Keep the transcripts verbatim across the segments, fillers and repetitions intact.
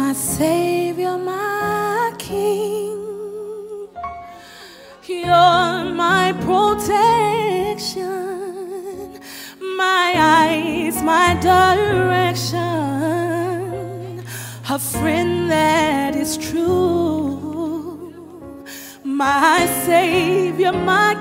my Savior, my King. You're my protection, my eyes, my direction, a friend that is true, my Savior, my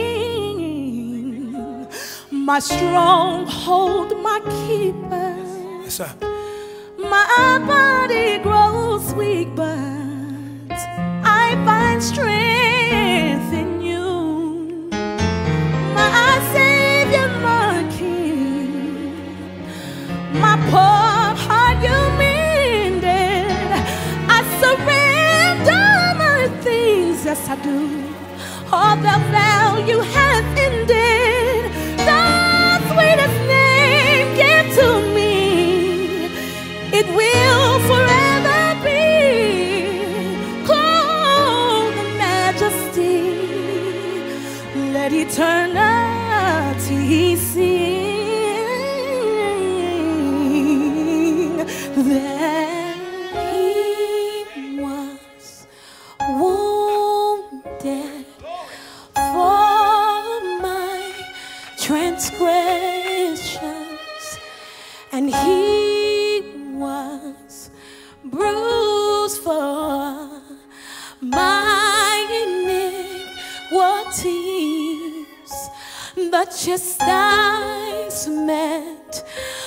King, my stronghold, my keeper. Yes, sir. My body grows weak, but I find strength in you. My Savior, my King, my poor heart you mended. I surrender my things, yes I do. All the value has ended. The sweetest name give to me, it will forever be clothed in majesty. Let eternity sing that he was wounded for my transgressions, and he was bruised for my iniquities. The chastisement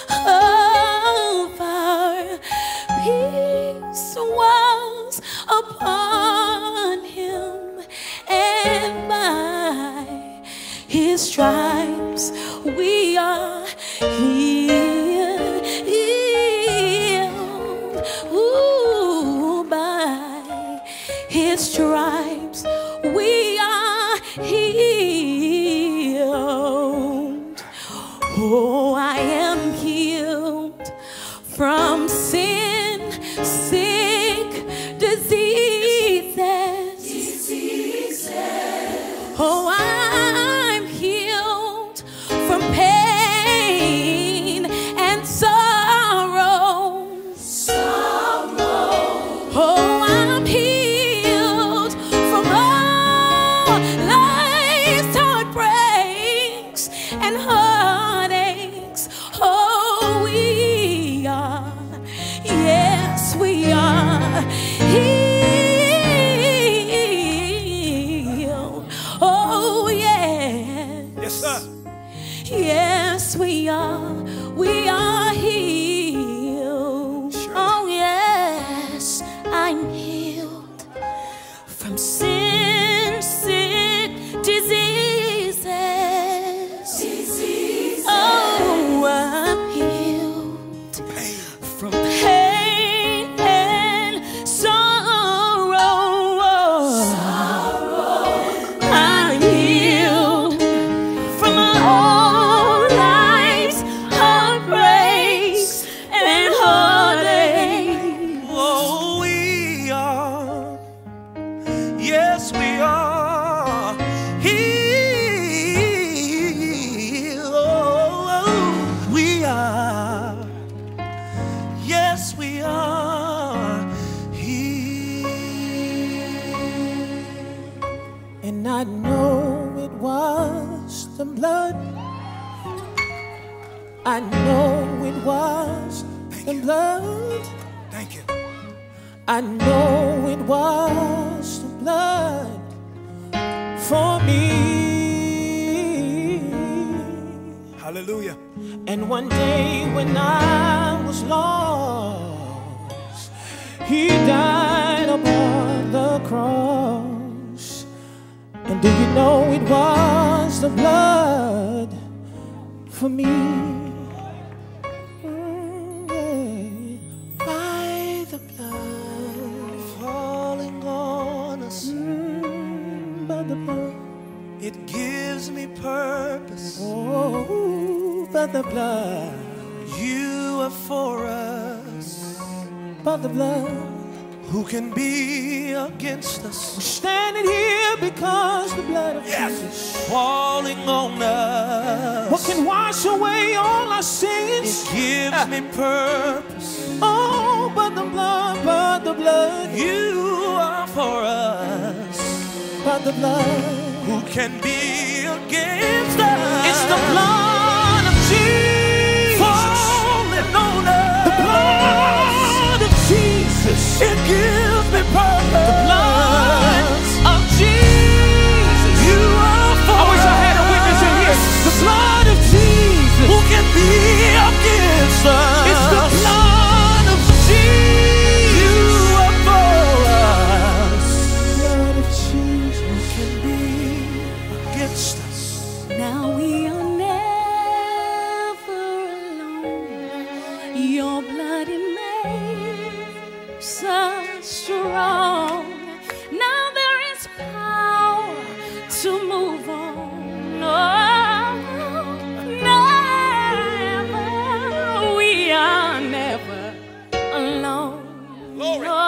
of our peace was upon him, and by his stripes we are healed. Ooh, by his stripes we are healed. Oh, I am healed from sin, sick, diseases. diseases. Oh, I'm healed from pain and sorrow. sorrow. Oh, I'm healed from all life's heartbreaks and heartaches. Oh, we are, yes, we are healed. Oh, yes. Yes, sir. Yes, we are. We are healed. Sure. Oh, yes, I'm healed from sin, sick, diseases. diseases. Oh, I'm healed Pain. from pain and sorrow. sorrow. I'm healed from all life's heartbreaks and heartaches. Oh, we are. Yes, we are healed. Oh, we are. Yes, we are healed. And I know it was the blood. I know it was the blood. Thank you. I know it was the blood for me. Hallelujah. And one day when I was lost, he died upon the cross. And do you know it was the blood for me? Mm, yeah. By the blood Falling on us, mm, by the blood, it gives me purpose. oh, by the blood, You are for us. by the blood. Who can be against us? We're standing here because the blood of Yes. Jesus. Falling on us. What can wash away all our sins? It gives me purpose. Oh, but the blood, but blood. You are for us. By the blood. Who can be against us? It's the blood of Jesus. Falling on us. The blood of Jesus. It gives me purpose. The blood of Jesus. You are for I wish I had a witness in here. The blood of Jesus. Who can be against us? It's the blood of Jesus. You are for us. Blood of Jesus. Who can be against us? Now we are never alone. Your blood it makes us strong. Now there is power to move on. Oh, never, we are never alone. Glory. Oh,